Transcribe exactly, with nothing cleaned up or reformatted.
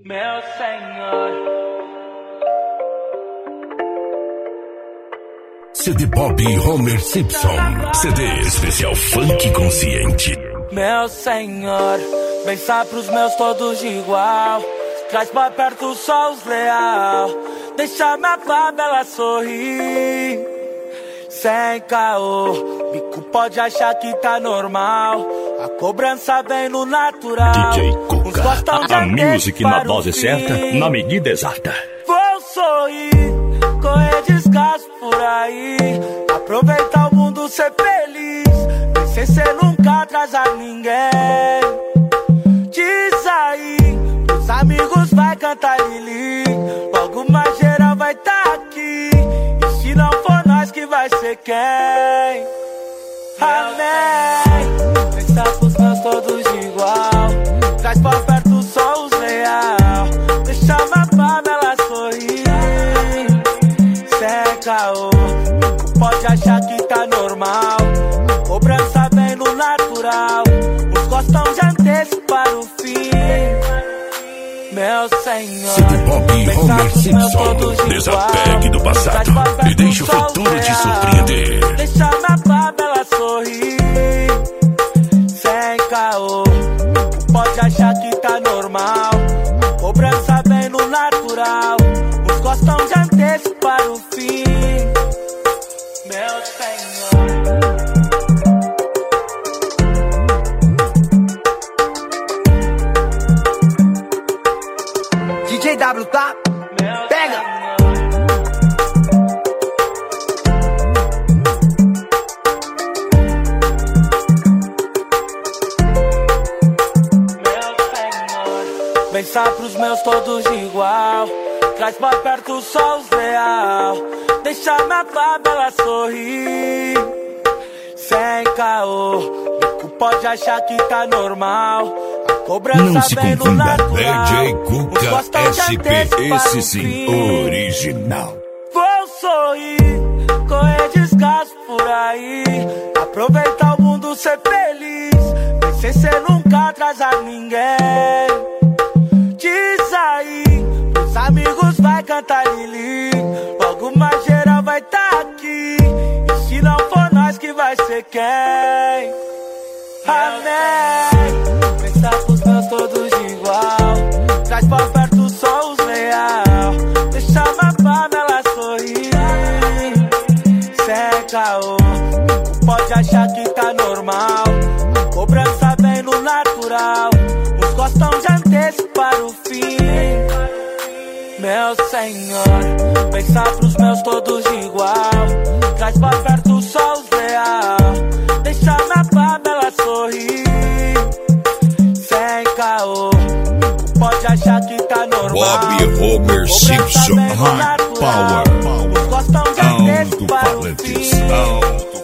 Meu Senhor. C D Bob Homer Simpson, C D especial funk consciente. Meu Senhor, pensar pros meus todos de igual. Traz pra perto só os leal. Deixa minha favela sorrir. Sem caô, bico pode achar que tá normal. A cobrança vem no natural. D J Cuca, a, a music na dose certa, na medida exata. Vou sorrir, correr descaso por aí. Aproveitar o mundo, ser feliz. Sem ser nunca atrasar ninguém. Diz aí, os amigos vai cantar Lili. Logo mais geral vai tá aqui. E se não for nós, que vai ser quem? Amém. Pensar pros meus todos de igual. Traz pra perto só os leal. Deixa minha favela sorrir. Sem caô, pode achar que tá normal. Cobrança vem no natural. Uns gostam de antecipar o fim. Meu Senhor, C D Bob Homer Simpson, desapegue do passado e deixe o futuro te surpreender. Deixa minha favela sorrir. Sem caô, pode achar que tá normal. Cobrança vem no natural. Uns gostam de antecipar o fim. Meu Senhor. D J W, tá? Pega! Pensar pros meus todos de igual. Traz pra perto só os leal. Deixa minha favela sorrir. Sem caô, bico pode achar que tá normal. A cobrança não se vem no confunda, natural. D J Cuca S P, esse sim, original. Vou sorrir, correr descaso por aí. Aproveitar o mundo, ser feliz. Sem ser nunca atrasar ninguém. Diz aí, os amigos vai cantar Lili. Logo mais geral vai tá aqui. E se não for nós, que vai ser quem? Amém. Pensar pros meus todos de igual. Traz pra perto só os leal. Deixa minha favela sorrir. Sem caô, pode achar que tá normal. Cobrança vem no natural. Uns gostam de antecipar o fim. Meu Senhor, pensar pros meus todos de igual. Traz pra perto só os leal. Deixa minha favela sorrir. Sem caô, pode achar que tá normal. Bob Homer Simpson, High Power, Uns gostam de antecipar o alto-falantes, fim. alto